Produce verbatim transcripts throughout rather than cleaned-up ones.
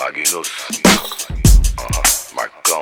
Magnus, uh-huh. Marcão,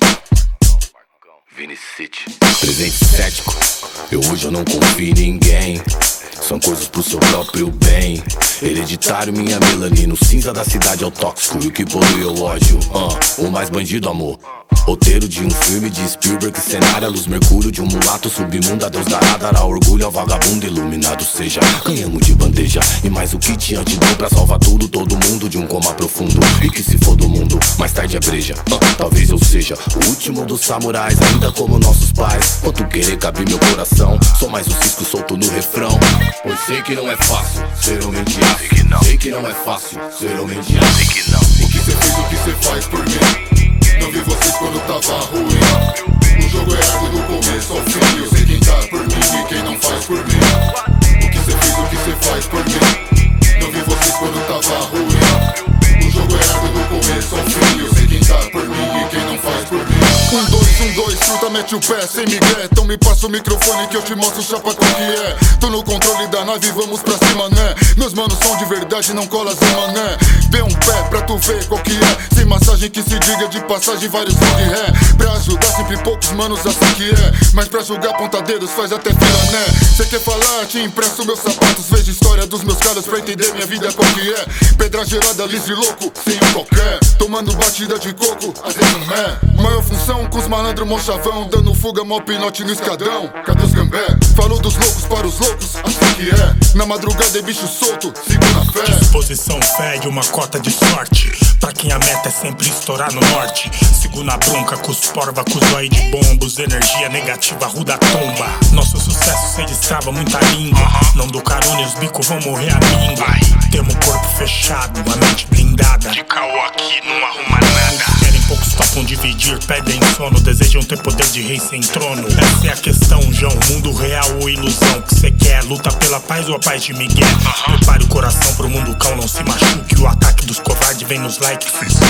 Vini City. Presente cético, eu hoje eu não confio em ninguém. São coisas pro seu próprio bem. Hereditário, minha melanina, o cinza da cidade é o tóxico. E o que polui é o ódio, uh, o mais bandido amor. Roteiro de um filme de Spielberg, cenário, a luz mercúrio de um mulato submundo. A Deus dará, dará orgulho ao vagabundo iluminado seja. Ganhamos de bandeja e mais o que tinha de dor pra salvar tudo, todo mundo de um coma profundo. E que se for do mundo, mais tarde é breja, uh, talvez eu seja o último dos samurais, ainda como nossos pais. Ou tu querer caber meu coração, sou mais o cisco solto no refrão. Pois sei que não é fácil ser homem de aço. Sei que não, sei que não é fácil ser homem de aço. Sei que não. O que cê fez, o que cê faz por mim? Não vi vocês quando tava ruim. O jogo é árduo do começo ao fim. Eu sei quem tá por mim e quem não faz por mim. O que cê fez, o que cê faz por mim? Não vi vocês quando tava ruim. O jogo é árduo do começo ao fim. Eu sei quem tá por mim e quem não faz por mim. Um, dois, um, dois, fruta, mete o pé sem migué. Então me passa o microfone que eu te mostro o chapa qual que é. Tô no controle da nave, vamos pra cima, né? Meus manos são de verdade, não cola sem mané. Dê um pé pra tu ver qual que é. Sem massagem que se diga de passagem, vários vão de ré. Pra ajudar sempre poucos manos, assim que é. Mas pra julgar pontadeiros faz até fila, né? Cê quer falar, te empresto meus sapatos. Veja a história dos meus caras pra entender minha vida qual que é. Pedra gelada, liso e louco, sem um qualquer. Tomando batida de coco, às vezes não é. Maior função com os malandros mó chavão, dando fuga, mó pinote no escadão. Cadê os gambé? Falou dos loucos para os loucos, assim que é. Na madrugada é bicho solto, sigo na fé. Disposição, fé e uma cota de sorte. Pra quem a meta é sempre estourar no norte. Sigo na bronca com os porva, com os zóio de bombos. Energia negativa, ruda tomba. Nosso sucesso cê destrava muita língua. Não dou carona e os bicos vão morrer a míngua. Temos um corpo fechado, a mente blindada. De caô aqui não arruma nada. Querem, poucos topam dividir, pedem sono. Desejam ter poder de rei sem trono. Essa é a questão, João, mundo real ou ilusão. Que cê quer, luta pela paz ou a paz de Miguel. Prepare o coração pro mundo cão, não se machuque. O ataque dos covardes vem nos likes.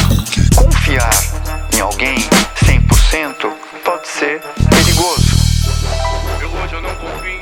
Confiar em alguém cem por cento pode ser perigoso. Eu hoje eu não confio em